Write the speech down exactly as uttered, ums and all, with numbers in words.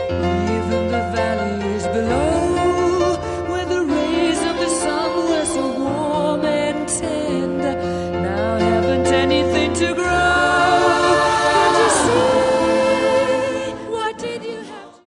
Even the valleys below, where the rays of the sun were so warm and tender, now haven't anything to grow.